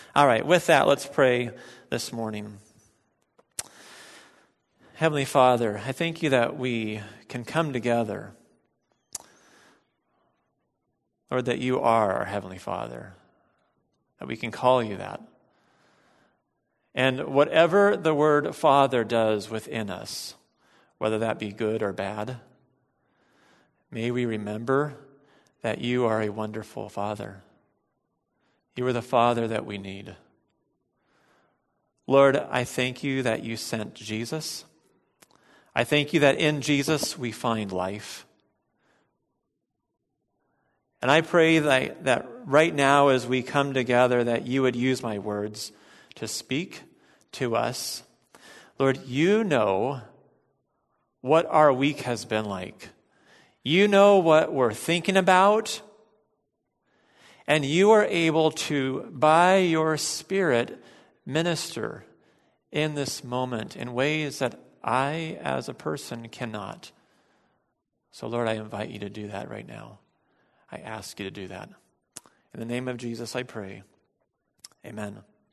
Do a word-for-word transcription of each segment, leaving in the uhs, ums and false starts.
All right, with that, let's pray this morning. Heavenly Father, I thank you that we can come together. Lord, that you are our Heavenly Father, that we can call you that. And whatever the word Father does within us, whether that be good or bad, may we remember that you are a wonderful Father. You are the Father that we need. Lord, I thank you that you sent Jesus. I thank you that in Jesus we find life. And I pray that, that right now as we come together, that you would use my words to speak to us. Lord, you know what our week has been like. You know what we're thinking about. And you are able to, by your Spirit, minister in this moment in ways that I, as a person, cannot. So, Lord, I invite you to do that right now. I ask you to do that. In the name of Jesus, I pray. Amen.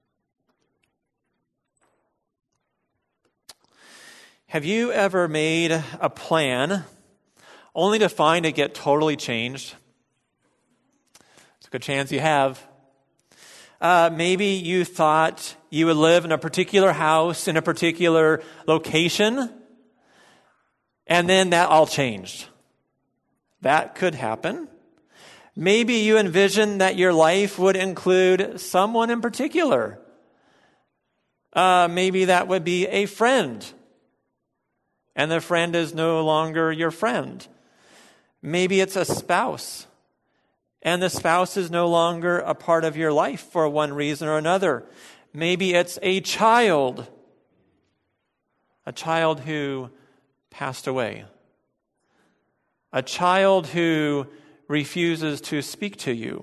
Have you ever made a plan only to find it get totally changed? It's a good chance you have. Uh, maybe you thought you would live in a particular house in a particular location, and then that all changed. That could happen. Maybe you envisioned that your life would include someone in particular. Uh, maybe that would be a friend, and the friend is no longer your friend. Maybe it's a spouse, and the spouse is no longer a part of your life for one reason or another. Maybe it's a child, a child who passed away, a child who refuses to speak to you.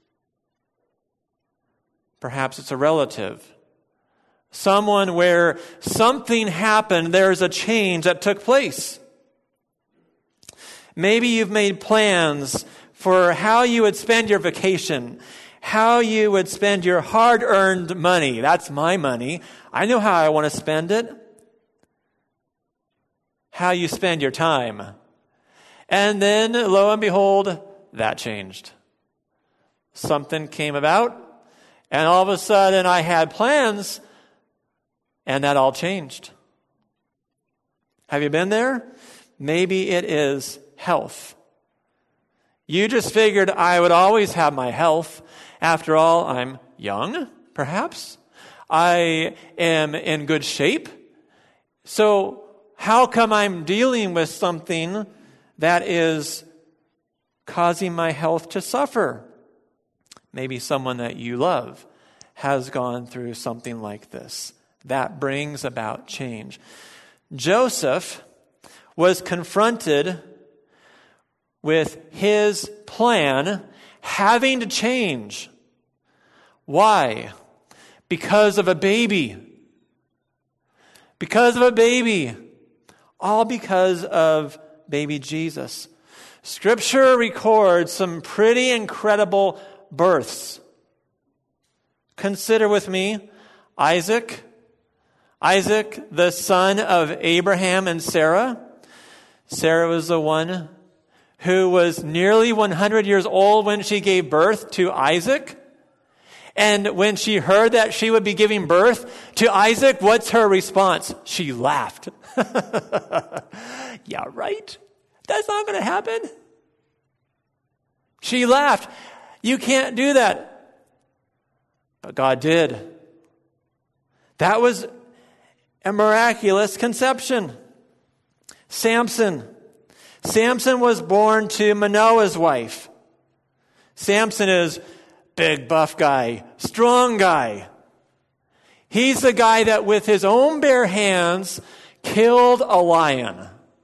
Perhaps it's a relative, someone where something happened, there's a change that took place. Maybe you've made plans for how you would spend your vacation, how you would spend your hard-earned money. That's my money. I know how I want to spend it. How you spend your time. And then, lo and behold, that changed. Something came about, and all of a sudden I had plans, and that all changed. Have you been there? Maybe it is health. You just figured I would always have my health. After all, I'm young, perhaps. I am in good shape. So how come I'm dealing with something that is causing my health to suffer? Maybe someone that you love has gone through something like this. That brings about change. Joseph was confronted with his plan having to change. Why? Because of a baby. Because of a baby. All because of baby Jesus. Scripture records some pretty incredible births. Consider with me Isaac. Isaac, the son of Abraham and Sarah. Sarah was the one who was nearly one hundred years old when she gave birth to Isaac. And when she heard that she would be giving birth to Isaac, what's her response? She laughed. Yeah, right? That's not going to happen. She laughed. You can't do that. But God did. That was a miraculous conception. Samson. Samson was born to Manoah's wife. Samson is big, buff guy, strong guy. He's the guy that with his own bare hands killed a lion.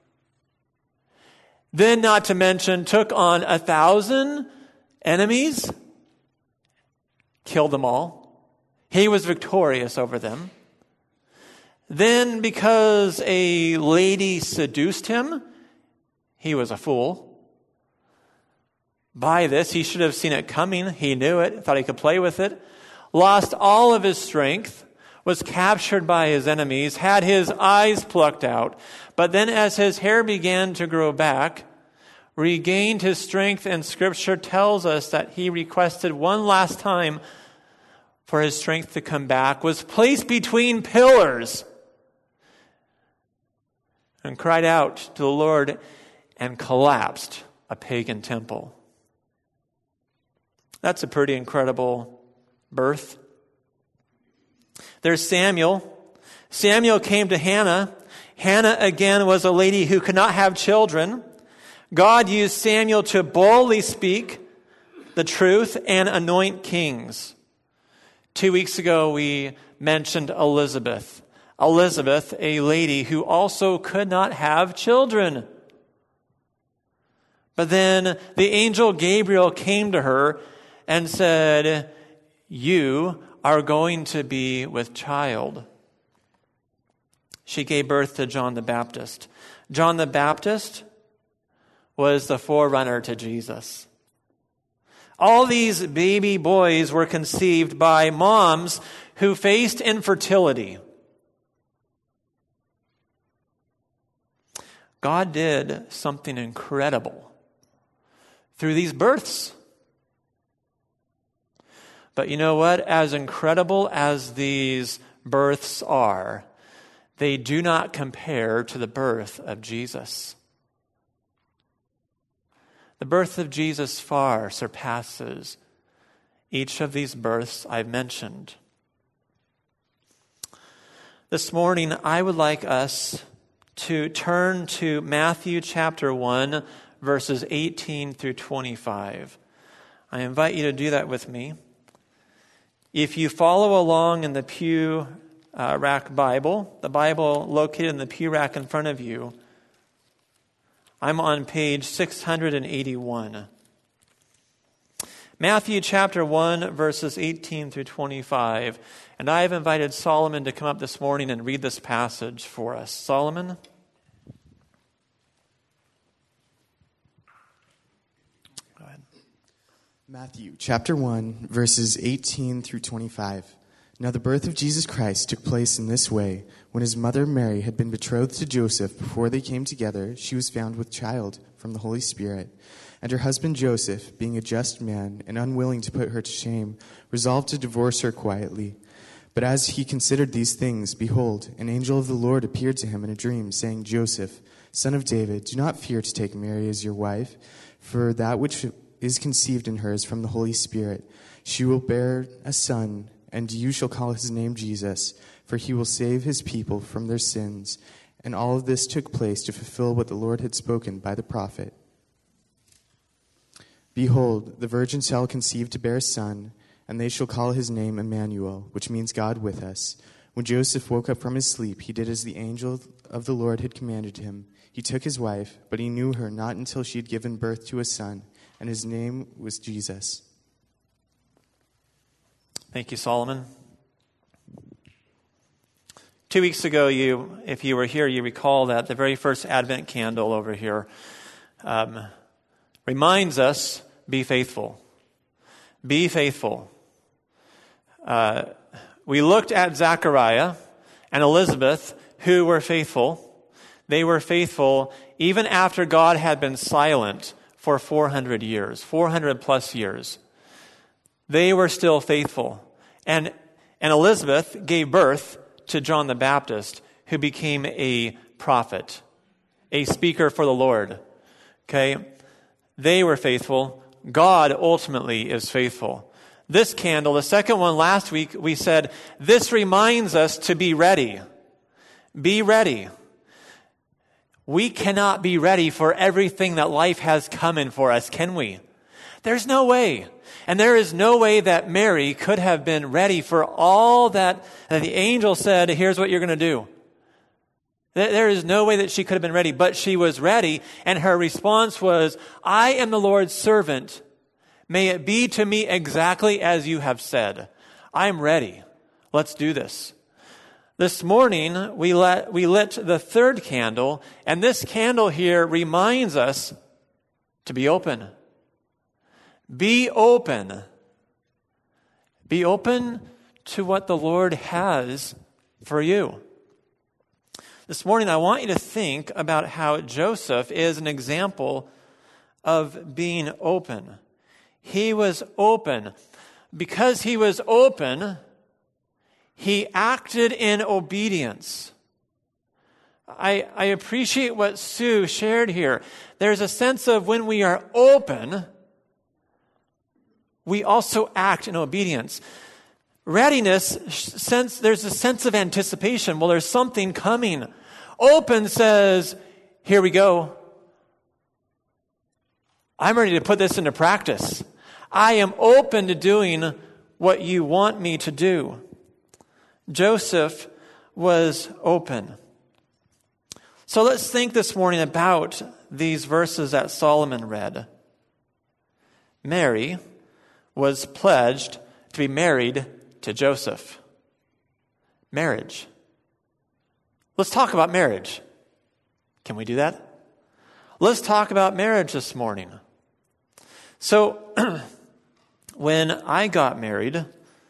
Then, not to mention, took on a thousand enemies, killed them all. He was victorious over them. Then, because a lady seduced him, he was a fool. By this, he should have seen it coming. He knew it, thought he could play with it. lost all of his strength, was captured by his enemies, had his eyes plucked out, but then as his hair began to grow back, regained his strength, and Scripture tells us that he requested one last time for his strength to come back, was placed between pillars, and cried out to the Lord and collapsed a pagan temple. That's a pretty incredible birth. There's Samuel. Samuel came to Hannah. Hannah, again, was a lady who could not have children. God used Samuel to boldly speak the truth and anoint kings. Two weeks ago, we mentioned Elizabeth. Elizabeth, a lady who also could not have children. But then the angel Gabriel came to her and said, "You are going to be with child." She gave birth to John the Baptist. John the Baptist was the forerunner to Jesus. All these baby boys were conceived by moms who faced infertility. God did something incredible through these births. But you know what? As incredible as these births are, they do not compare to the birth of Jesus. The birth of Jesus far surpasses each of these births I've mentioned. This morning, I would like us to turn to Matthew chapter one, verses eighteen through twenty-five. I invite you to do that with me. If you follow along in the pew uh, rack Bible, the Bible located in the pew rack in front of you, I'm on page six hundred eighty-one. Matthew chapter one, verses eighteen through twenty-five. And I have invited Solomon to come up this morning and read this passage for us. Solomon? Go ahead. Matthew chapter one, verses eighteen through twenty-five. Now the birth of Jesus Christ took place in this way. When his mother Mary had been betrothed to Joseph, before they came together, she was found with child from the Holy Spirit. And her husband Joseph, being a just man and unwilling to put her to shame, resolved to divorce her quietly. But as he considered these things, behold, an angel of the Lord appeared to him in a dream, saying, Joseph, son of David, do not fear to take Mary as your wife, for that which is conceived in her is from the Holy Spirit. She will bear a son, and you shall call his name Jesus, for he will save his people from their sins. And all of this took place to fulfill what the Lord had spoken by the prophet. Behold, the virgin shall conceive to bear a son, and they shall call his name Emmanuel, which means God with us. When Joseph woke up from his sleep, he did as the angel of the Lord had commanded him. He took his wife, but he knew her not until she had given birth to a son, and his name was Jesus. Thank you, Solomon. Two weeks ago, you, if you were here, you recall that the very first Advent candle over here um, reminds us, be faithful. Be faithful. Uh, we looked at Zechariah and Elizabeth, who were faithful. They were faithful even after God had been silent for four hundred years, four hundred plus years. They were still faithful. And, and Elizabeth gave birth to John the Baptist, who became a prophet, a speaker for the Lord. Okay? They were faithful. God ultimately is faithful. This candle, the second one last week, we said, this reminds us to be ready. Be ready. We cannot be ready for everything that life has coming for us, can we? There's no way. And there is no way that Mary could have been ready for all that, that the angel said, here's what you're going to do. There is no way that she could have been ready, but she was ready, and her response was, I am the Lord's servant. May it be to me exactly as you have said. I'm ready. Let's do this. This morning, we lit, we lit the third candle, and this candle here reminds us to be open. Be open. Be open to what the Lord has for you. This morning, I want you to think about how Joseph is an example of being open. He was open. Because he was open, he acted in obedience. I, I appreciate what Sue shared here. There's a sense of when we are open, we also act in obedience. Readiness, sense there's a sense of anticipation. Well, there's something coming. Open says, here we go. I'm ready to put this into practice. I am open to doing what you want me to do. Joseph was open. So let's think this morning about these verses that Solomon read. Mary was pledged to be married to Joseph. Marriage. Let's talk about marriage. Can we do that? Let's talk about marriage this morning. So, when I got married,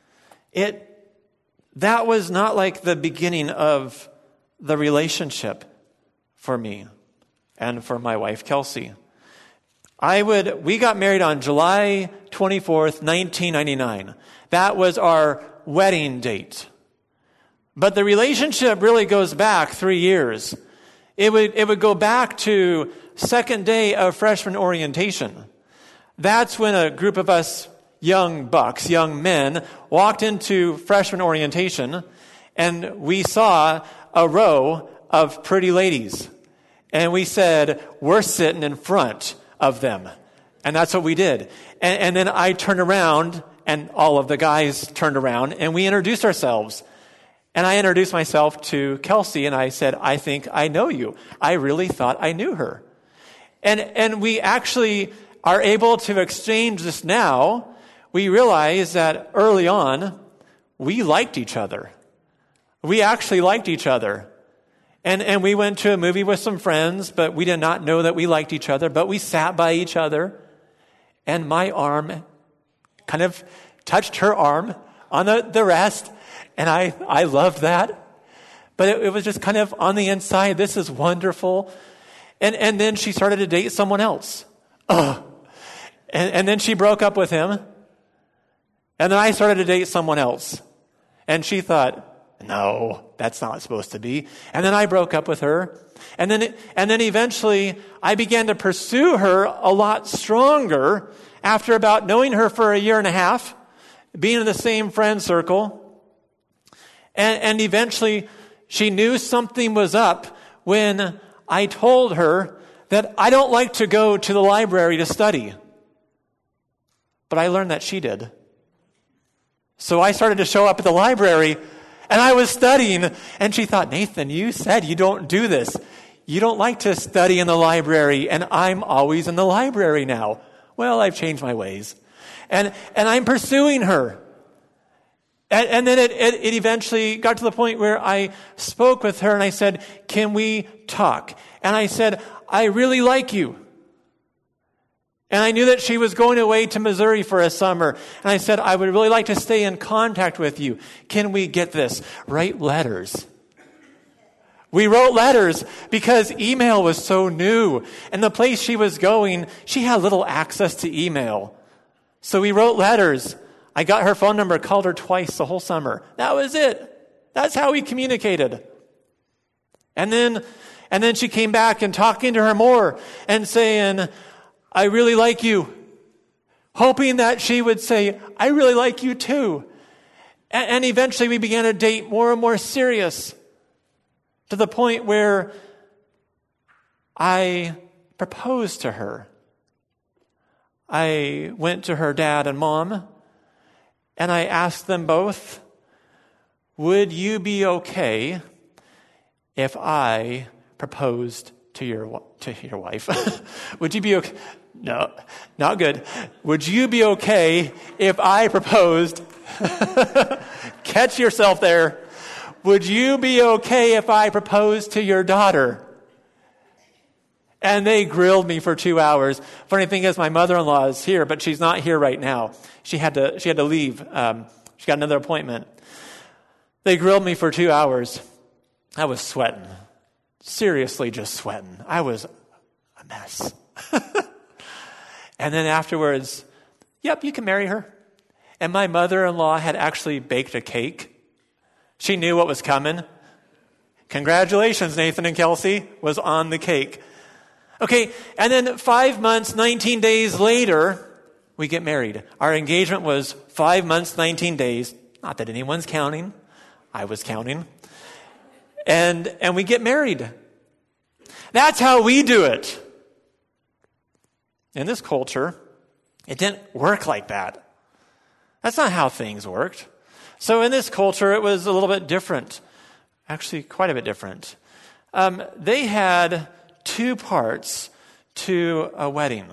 it that was not like the beginning of the relationship for me and for my wife, Kelsey. I would we got married on July twenty-fourth, nineteen ninety-nine. That was our wedding date. But the relationship really goes back three years. It would it would go back to second day of freshman orientation. That's when a group of us young bucks, young men, walked into freshman orientation, and we saw a row of pretty ladies. And we said, we're sitting in front of them. And that's what we did. And, and then I turned around, and all of the guys turned around, and we introduced ourselves. And I introduced myself to Kelsey, and I said, I think I know you. I really thought I knew her. And and we actually are able to exchange this now. We realize that early on, we liked each other. We actually liked each other. And and we went to a movie with some friends, but we did not know that we liked each other. But we sat by each other, and my arm kind of touched her arm on the, the rest. And I, I loved that. But it, it was just kind of on the inside, this is wonderful. And and then she started to date someone else. Ugh. And, and then she broke up with him. And then I started to date someone else. And she thought, no, that's not supposed to be. And then I broke up with her. And then and then eventually I began to pursue her a lot stronger after about knowing her for a year and a half, being in the same friend circle. And, and eventually she knew something was up when I told her that I don't like to go to the library to study. But I learned that she did. So I started to show up at the library, and I was studying, and she thought, Nathan, you said you don't do this. You don't like to study in the library, and I'm always in the library now. Well, I've changed my ways. And and I'm pursuing her. And, and then it, it, it eventually got to the point where I spoke with her, and I said, can we talk? And I said, I really like you. And I knew that she was going away to Missouri for a summer. And I said, I would really like to stay in contact with you. Can we get this? Write letters. We wrote letters because email was so new. And the place she was going, she had little access to email. So we wrote letters. I got her phone number, called her twice the whole summer. That was it. That's how we communicated. And then, and then she came back and talking to her more and saying, I really like you. Hoping that she would say, I really like you too. And, and eventually we began to date more and more serious to the point where I proposed to her. I went to her dad and mom, and I asked them both, would you be okay if I proposed to your to your wife? Would you be okay? No, not good. Would you be okay if I proposed? Catch yourself there. Would you be okay if I proposed to your daughter? And they grilled me for two hours. Funny thing is, my mother-in-law is here, but she's not here right now. She had to she had to leave um, She got another appointment. They grilled me for two hours. I was sweating. Seriously, just sweating. I was a mess. And then afterwards, yep, you can marry her. And my mother-in-law had actually baked a cake. She knew what was coming. Congratulations, Nathan and Kelsey, was on the cake. Okay, and then five months, nineteen days later, we get married. Our engagement was five months, nineteen days. Not that anyone's counting. I was counting. And, and we get married. That's how we do it. In this culture, it didn't work like that. That's not how things worked. So in this culture, it was a little bit different. Actually, quite a bit different. Um, they had two parts to a wedding.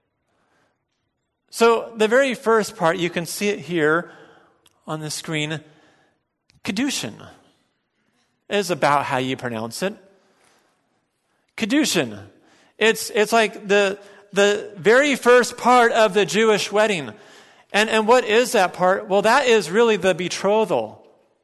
So the very first part, you can see it here on the screen, Kedushin, is about how you pronounce it. Kedushin. It's it's like the the very first part of the Jewish wedding. And and what is that part? Well, that is really the betrothal.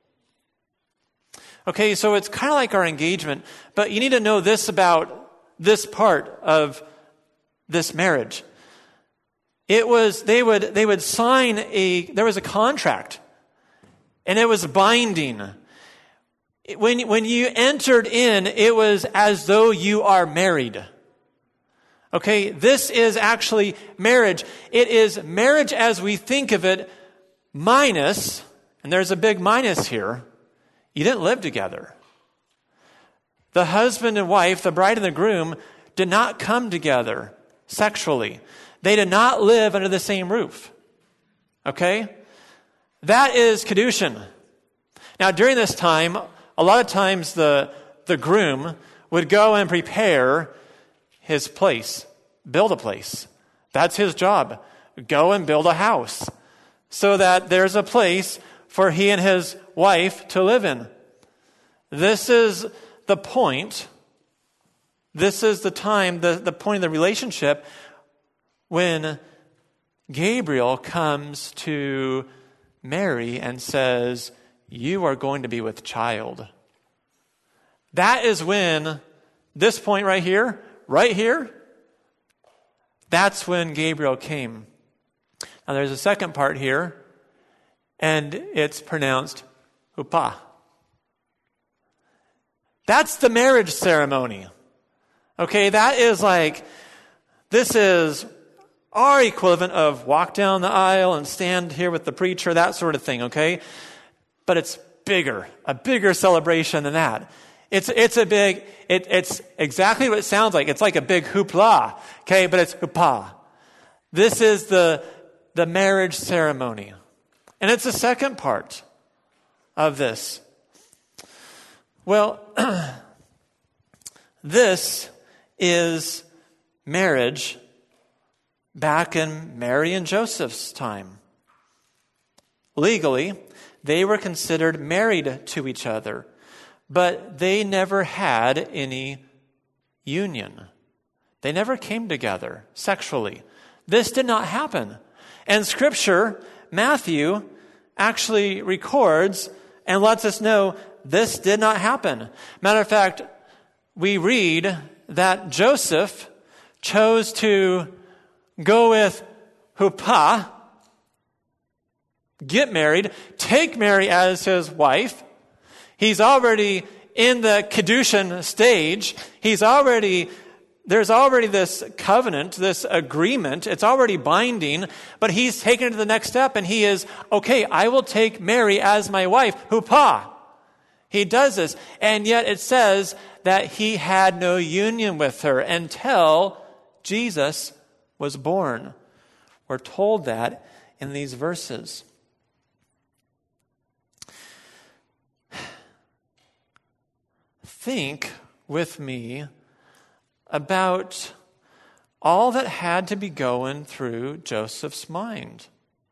Okay, so it's kind of like our engagement, but you need to know this about this part of this marriage. It was they would they would sign a there was a contract, and it was binding. When when you entered in, it was as though you are married. Okay, this is actually marriage. It is marriage as we think of it, minus, and there's a big minus here, you didn't live together. The husband and wife, the bride and the groom, did not come together sexually. They did not live under the same roof. Okay? That is Kedushin. Now, during this time, a lot of times the, the groom would go and prepare his place, build a place. That's his job. Go and build a house so that there's a place for he and his wife to live in. This is the point. This is the time, the, the point of the relationship when Gabriel comes to Mary and says, you are going to be with child. That is when, this point right here, right here, that's when Gabriel came. Now there's a second part here, and it's pronounced huppah. That's the marriage ceremony. Okay, that is like, this is our equivalent of walk down the aisle and stand here with the preacher, that sort of thing, okay? But it's bigger, a bigger celebration than that. It's it's a big, it, it's exactly what it sounds like. It's like a big hoopla, okay? But it's huppah. This is the, the marriage ceremony. And it's the second part of this. Well, this is marriage back in Mary and Joseph's time. Legally, they were considered married to each other, but they never had any union. They never came together sexually. This did not happen. And Scripture, Matthew, actually records and lets us know this did not happen. Matter of fact, we read that Joseph chose to go with huppah, get married, take Mary as his wife. He's already in the Kedushin stage. He's already, there's already this covenant, this agreement. It's already binding, but he's taken it to the next step, and he is, okay, I will take Mary as my wife, huppah. He does this, and yet it says that he had no union with her until Jesus was born. We're told that in these verses. Think with me about all that had to be going through Joseph's mind.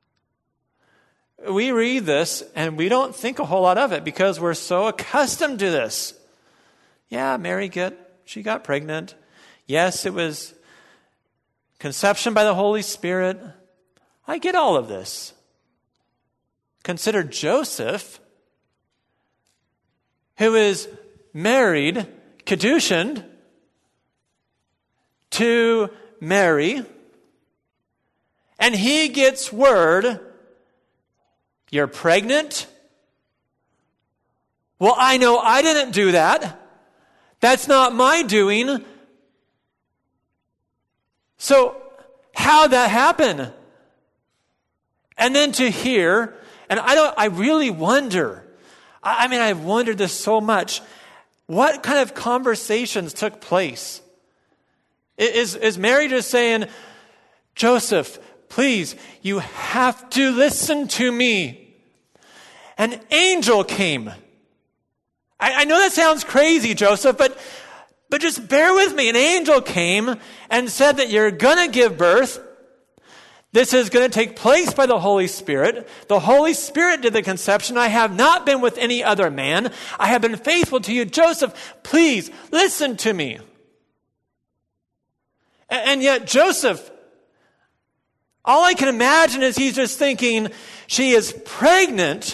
We read this and we don't think a whole lot of it because we're so accustomed to this. Yeah, Mary get she got pregnant. Yes, it was conception by the Holy Spirit. I get all of this. Consider Joseph, who is married, kedushined, to Mary, and he gets word, you're pregnant? Well, I know I didn't do that. That's not my doing. So, how'd that happen? And then to hear, and I don't, I really wonder, I, I mean, I've wondered this so much, what kind of conversations took place? Is, is Mary just saying, Joseph, please, you have to listen to me. An angel came. I, I know that sounds crazy, Joseph, but, but just bear with me. An angel came and said that you're going to give birth. This is going to take place by the Holy Spirit. The Holy Spirit did the conception. I have not been with any other man. I have been faithful to you. Joseph, please listen to me. And yet Joseph, all I can imagine is he's just thinking, she is pregnant.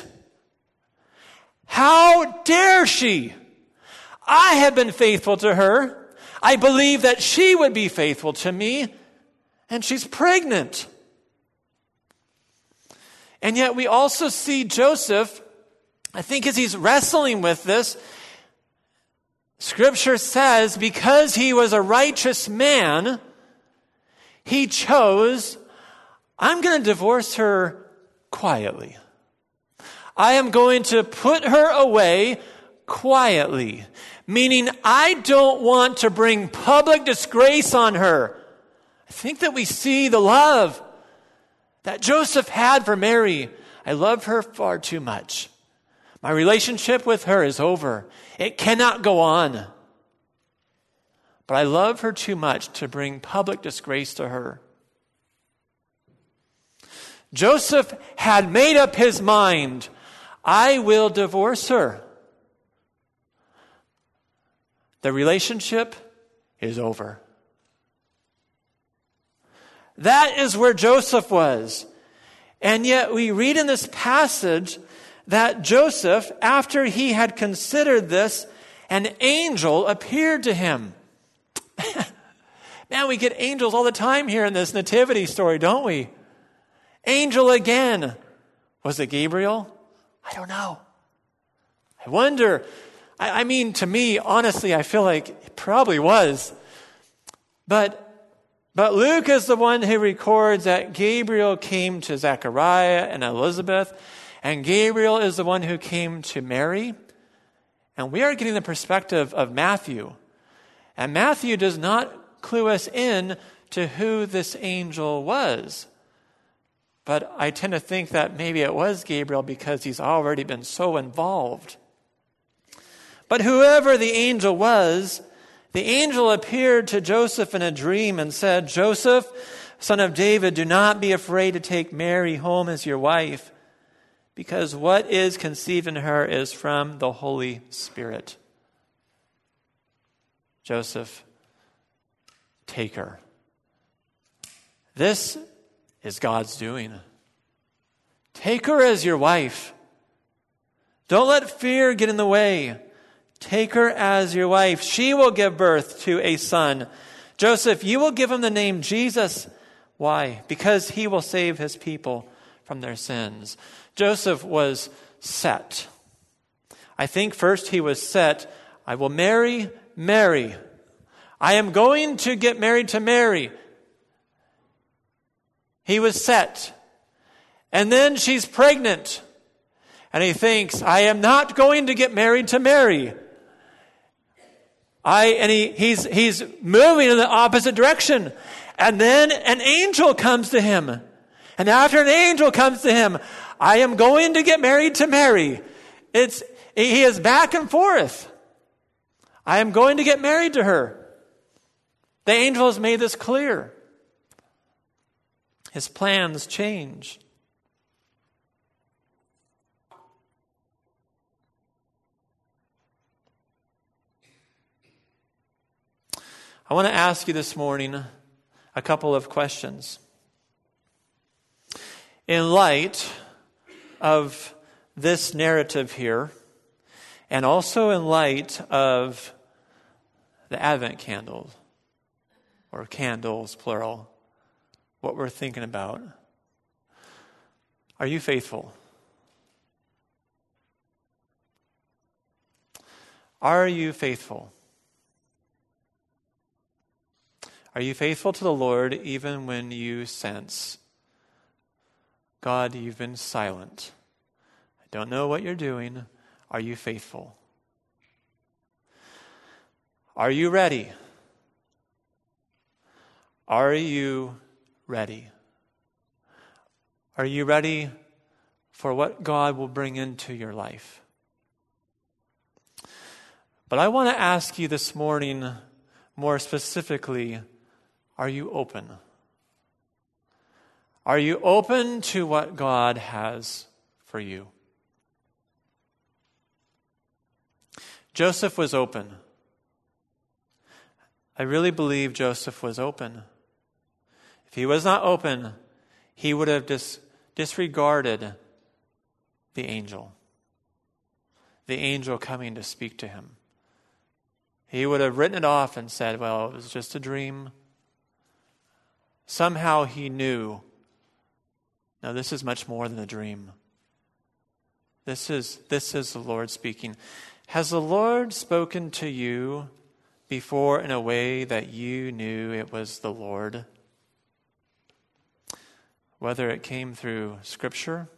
How dare she? I have been faithful to her. I believe that she would be faithful to me. And she's pregnant. And yet we also see Joseph, I think as he's wrestling with this, Scripture says because he was a righteous man, he chose, I'm going to divorce her quietly. I am going to put her away quietly. Meaning, I don't want to bring public disgrace on her. I think that we see the love that Joseph had for Mary. I love her far too much. My relationship with her is over. It cannot go on. But I love her too much to bring public disgrace to her. Joseph had made up his mind, I will divorce her. The relationship is over. That is where Joseph was. And yet we read in this passage that Joseph, after he had considered this, an angel appeared to him. Man, we get angels all the time here in this nativity story, don't we? Angel again. Was it Gabriel? I don't know. I wonder. I, I mean, to me, honestly, I feel like it probably was. But But Luke is the one who records that Gabriel came to Zechariah and Elizabeth, and Gabriel is the one who came to Mary. And we are getting the perspective of Matthew. And Matthew does not clue us in to who this angel was. But I tend to think that maybe it was Gabriel because he's already been so involved. But whoever the angel was, the angel appeared to Joseph in a dream and said, Joseph, son of David, do not be afraid to take Mary home as your wife, because what is conceived in her is from the Holy Spirit. Joseph, take her. This is God's doing. Take her as your wife. Don't let fear get in the way. Take her as your wife. She will give birth to a son. Joseph, you will give him the name Jesus. Why? Because he will save his people from their sins. Joseph was set. I think first he was set. I will marry Mary. I am going to get married to Mary. He was set. And then she's pregnant. And he thinks, I am not going to get married to Mary. I, and he, he's, he's moving in the opposite direction. And then an angel comes to him. And after an angel comes to him, I am going to get married to Mary. It's, he is back and forth. I am going to get married to her. The angel has made this clear. His plans change. I want to ask you this morning a couple of questions. In light of this narrative here, and also in light of the Advent candle, or candles, plural, what we're thinking about, are you faithful? Are you faithful? Are you faithful to the Lord even when you sense, God, you've been silent. I don't know what you're doing. Are you faithful? Are you ready? Are you ready? Are you ready for what God will bring into your life? But I want to ask you this morning, more specifically, are you open? Are you open to what God has for you? Joseph was open. I really believe Joseph was open. If he was not open, he would have dis- disregarded the angel. The angel coming to speak to him. He would have written it off and said, well, it was just a dream. Somehow he knew, no, this is much more than a dream. This is, this is the Lord speaking. Has the Lord spoken to you before in a way that you knew it was the Lord? Whether it came through Scripture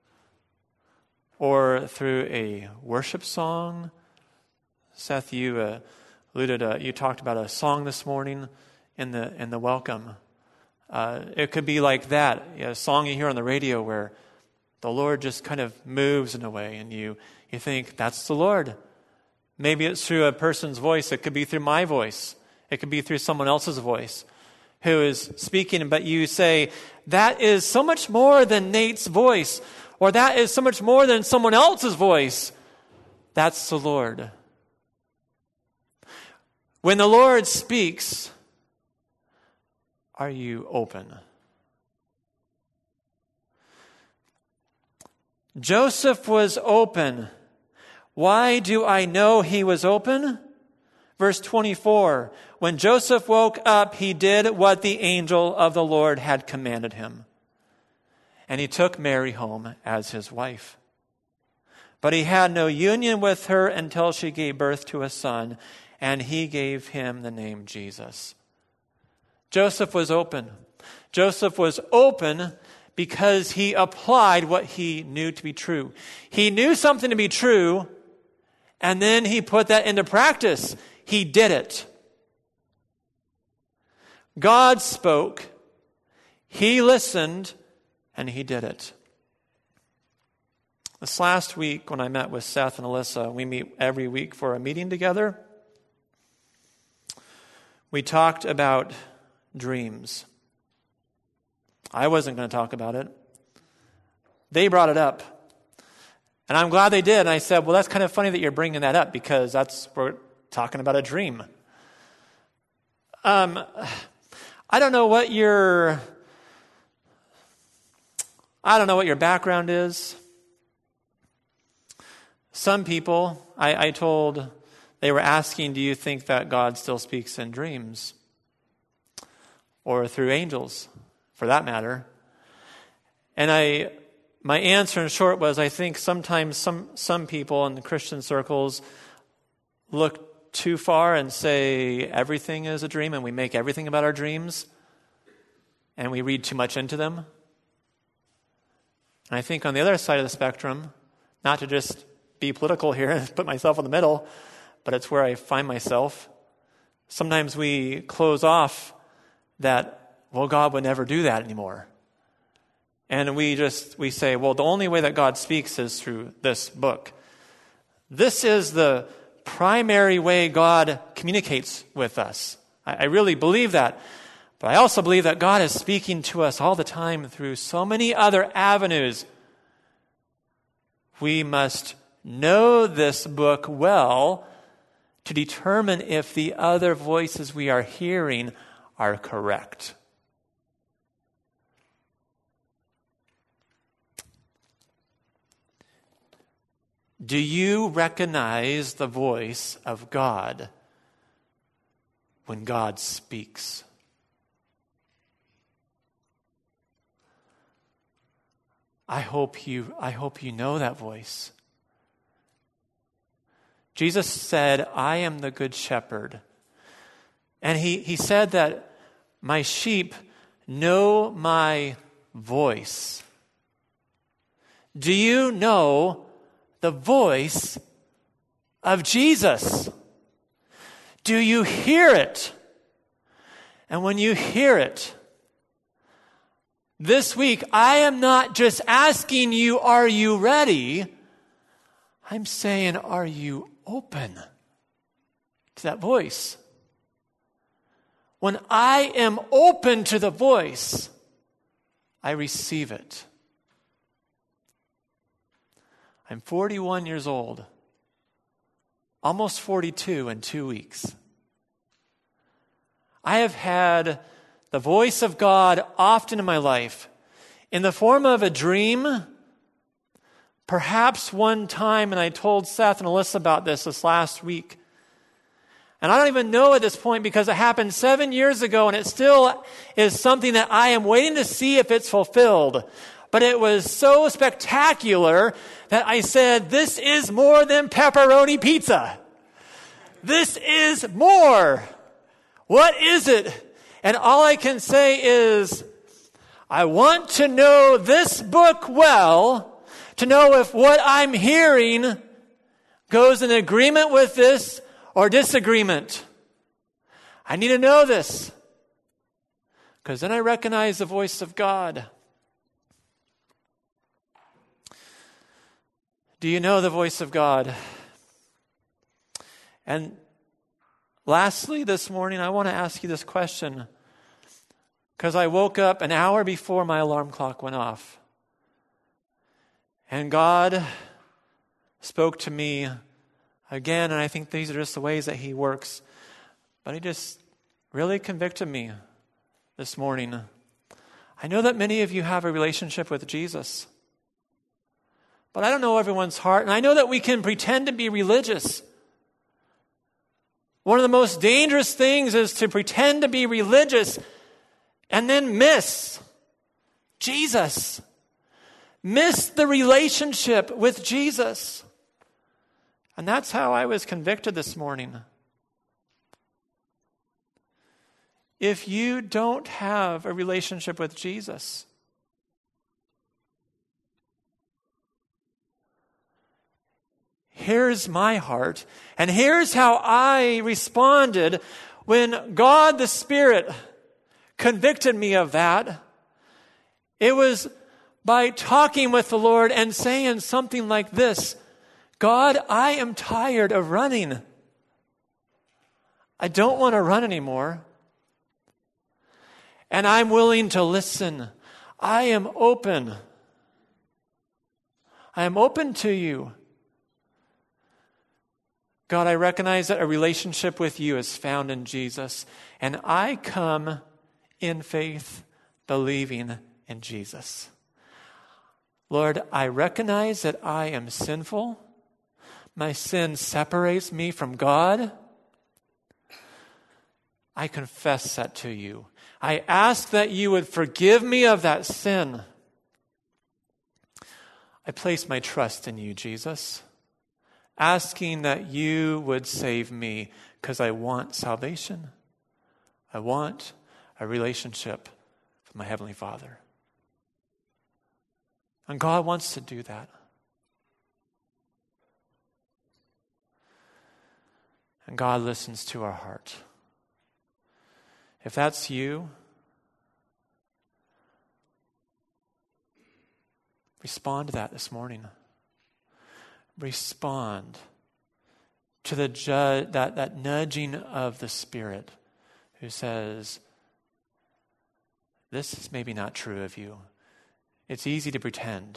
or through a worship song. Seth, you uh, alluded, uh, you talked about a song this morning in the in the welcome. Uh, it could be like that, a song you hear on the radio where the Lord just kind of moves in a way, and you you think, that's the Lord. Maybe it's through a person's voice. It could be through my voice. It could be through someone else's voice who is speaking, but you say, that is so much more than Nate's voice, or that is so much more than someone else's voice. That's the Lord. When the Lord speaks, are you open? Joseph was open. Why do I know he was open? Verse twenty-four, when Joseph woke up, he did what the angel of the Lord had commanded him. And he took Mary home as his wife. But he had no union with her until she gave birth to a son, and he gave him the name Jesus. Joseph was open. Joseph was open because he applied what he knew to be true. He knew something to be true, and then he put that into practice. He did it. God spoke, he listened, and he did it. This last week when I met with Seth and Alyssa, we meet every week for a meeting together. We talked about dreams. I wasn't going to talk about it. They brought it up. And I'm glad they did. And I said, well, that's kind of funny that you're bringing that up because that's we're talking about a dream. Um, I don't know what your I don't know what your background is. Some people, I, I told, they were asking, do you think that God still speaks in dreams? Or through angels, for that matter. And I, my answer in short was, I think sometimes some, some people in the Christian circles look too far and say everything is a dream and we make everything about our dreams and we read too much into them. And I think on the other side of the spectrum, not to just be political here and put myself in the middle, but it's where I find myself. Sometimes we close off that, well, God would never do that anymore. And we just, we say, well, the only way that God speaks is through this book. This is the primary way God communicates with us. I, I really believe that. But I also believe that God is speaking to us all the time through so many other avenues. We must know this book well to determine if the other voices we are hearing are correct. Do you recognize the voice of God when God speaks? I hope you, I hope you know that voice. Jesus said, I am the good shepherd. And he, he said that my sheep know my voice. Do you know the voice of Jesus? Do you hear it? And when you hear it, this week, I am not just asking you, are you ready? I'm saying, are you open to that voice? When I am open to the voice, I receive it. I'm forty-one years old, almost forty-two in two weeks. I have had the voice of God often in my life in the form of a dream. Perhaps one time, and I told Seth and Alyssa about this this last week. And I don't even know at this point because it happened seven years ago and it still is something that I am waiting to see if it's fulfilled. But it was so spectacular that I said, this is more than pepperoni pizza. This is more. What is it? And all I can say is, I want to know this book well, to know if what I'm hearing goes in agreement with this or disagreement. I need to know this, because then I recognize the voice of God. Do you know the voice of God? And lastly, this morning, I want to ask you this question, because I woke up an hour before my alarm clock went off. And God spoke to me again, and I think these are just the ways that He works. But He just really convicted me this morning. I know that many of you have a relationship with Jesus, but I don't know everyone's heart, and I know that we can pretend to be religious. One of the most dangerous things is to pretend to be religious and then miss Jesus. Miss the relationship with Jesus. And that's how I was convicted this morning. If you don't have a relationship with Jesus, here's my heart, and here's how I responded when God the Spirit convicted me of that. It was by talking with the Lord and saying something like this: God, I am tired of running. I don't want to run anymore. And I'm willing to listen. I am open. I am open to you. God, I recognize that a relationship with you is found in Jesus. And I come in faith, believing in Jesus. Lord, I recognize that I am sinful. My sin separates me from God. I confess that to you. I ask that you would forgive me of that sin. I place my trust in you, Jesus, asking that you would save me because I want salvation. I want a relationship with my Heavenly Father. And God wants to do that. And God listens to our heart. If that's you, respond to that this morning. Respond to the ju- that, that nudging of the Spirit who says, this is maybe not true of you. It's easy to pretend.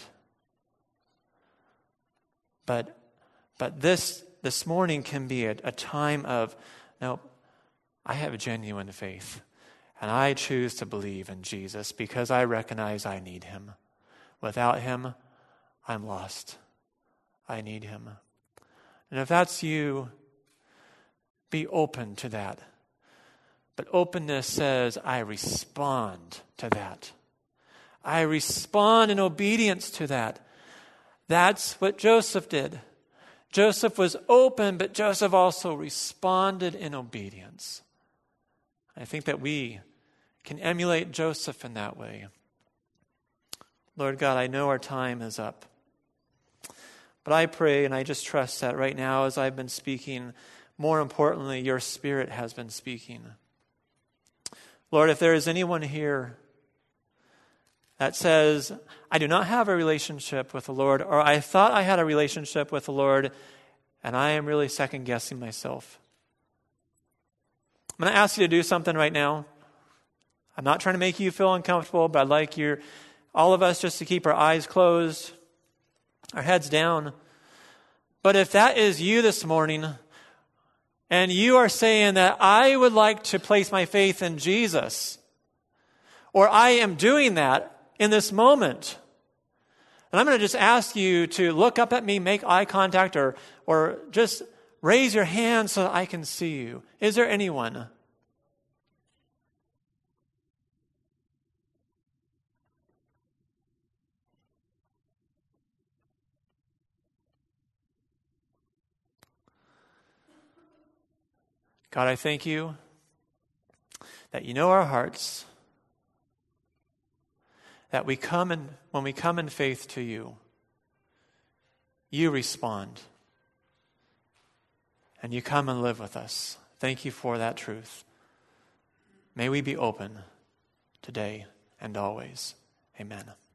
But but this this morning can be a, a time of, no, I have a genuine faith, and I choose to believe in Jesus because I recognize I need Him. Without Him, I'm lost. I need him. And if that's you, be open to that. But openness says, I respond to that. I respond in obedience to that. That's what Joseph did. Joseph was open, but Joseph also responded in obedience. I think that we can emulate Joseph in that way. Lord God, I know our time is up. But I pray and I just trust that right now as I've been speaking, more importantly, your Spirit has been speaking. Lord, if there is anyone here that says, I do not have a relationship with the Lord, or I thought I had a relationship with the Lord, and I am really second-guessing myself. I'm going to ask you to do something right now. I'm not trying to make you feel uncomfortable, but I'd like your, all of us just to keep our eyes closed, our heads down. But if that is you this morning, and you are saying that I would like to place my faith in Jesus, or I am doing that in this moment, and I'm going to just ask you to look up at me, make eye contact, or, or just raise your hand so that I can see you. Is there anyone? God, I thank you that you know our hearts, that we come in, when we come in faith to you, you respond, and you come and live with us. Thank you for that truth. May we be open today and always. Amen.